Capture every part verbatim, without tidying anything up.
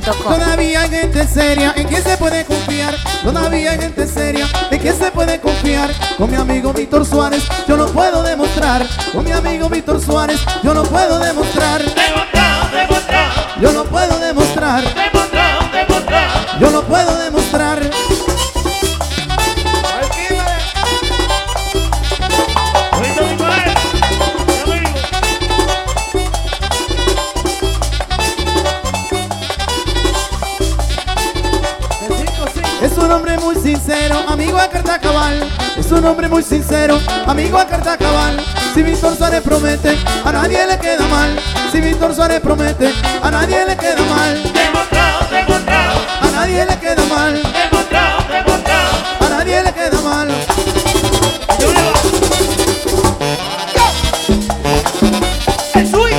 punto com. Todavía hay gente seria en quien se puede confiar. Todavía hay gente seria en quien se puede confiar. Con mi amigo Víctor Suárez yo lo puedo demostrar. Con mi amigo Víctor Suárez yo lo puedo demostrar. Demostrado, demostrado. Yo lo puedo demostrar. Demostrado, demostrado. Yo lo puedo demostrar. Es un hombre muy sincero, amigo a carta cabal. Es un hombre muy sincero, amigo a carta cabal. Si Víctor Suárez promete, a nadie le queda mal. Si Víctor Suárez promete, a nadie le queda mal. Demostrado, demostrado. A nadie le queda mal. Demostrado, demostrado. A nadie le queda mal. El Sui.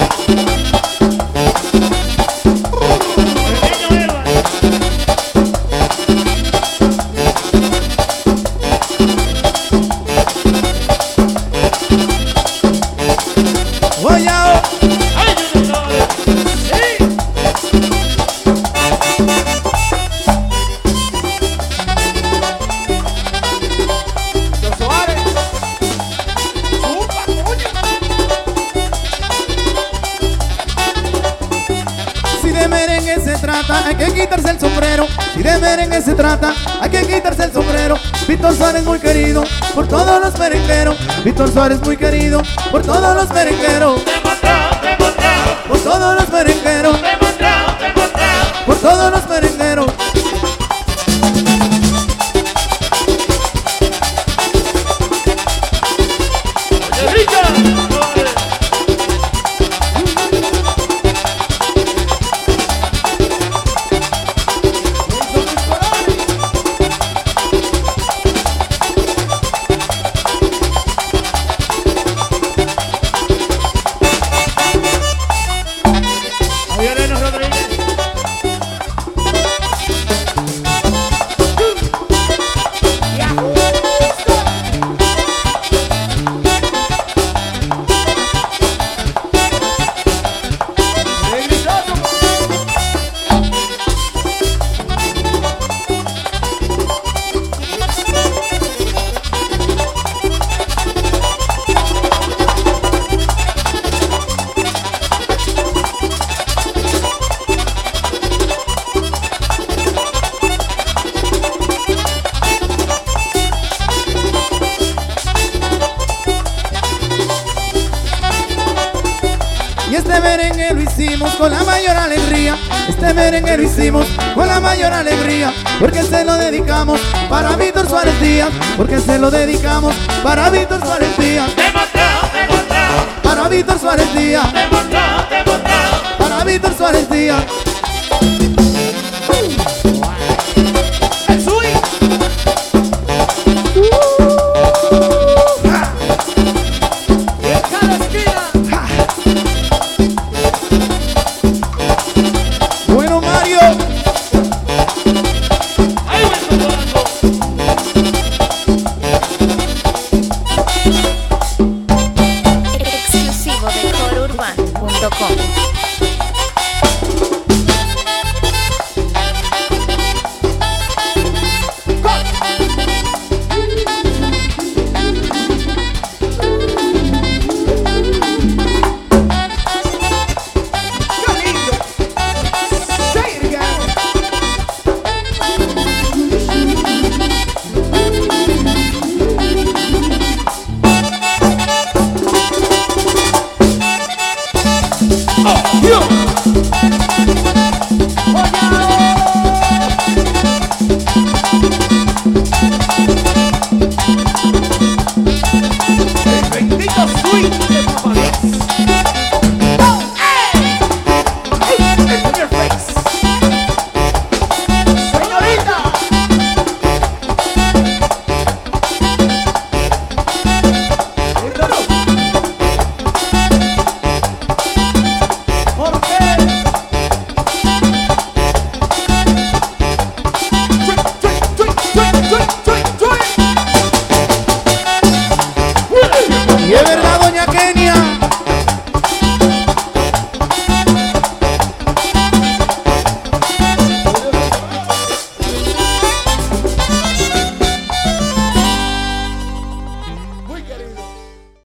Oye, Ay, yo no sabía. Sí. Los Suárez. Chupa, coño. si de merengue se trata, hay que quitarse el sombrero. Si de merengue se trata, hay que quitarse el sombrero. Víctor Suárez muy querido por todos los merengueros. Víctor Suárez muy querido por todos los merengueros. Demostrado, demostrado. Por todos los merengueros. Demostrado, demostrado. Por todos los merengueros. Oye, Richard. Javier Enos Rodríguez. Y este merengue lo hicimos con la mayor alegría. Este merengue lo hicimos con la mayor alegría. Porque se lo dedicamos para Víctor Suárez Díaz. Porque se lo dedicamos para Víctor Suárez Díaz. Demostrado, demostrado. Para Víctor Suárez Díaz. Demostrado, demostrado. Para Víctor Suárez Díaz. El Sui. En cada esquina. Bueno, Mario. Ahí me estoy volando. Exclusivo de coro urbano punto com. El bendito Sui de papá.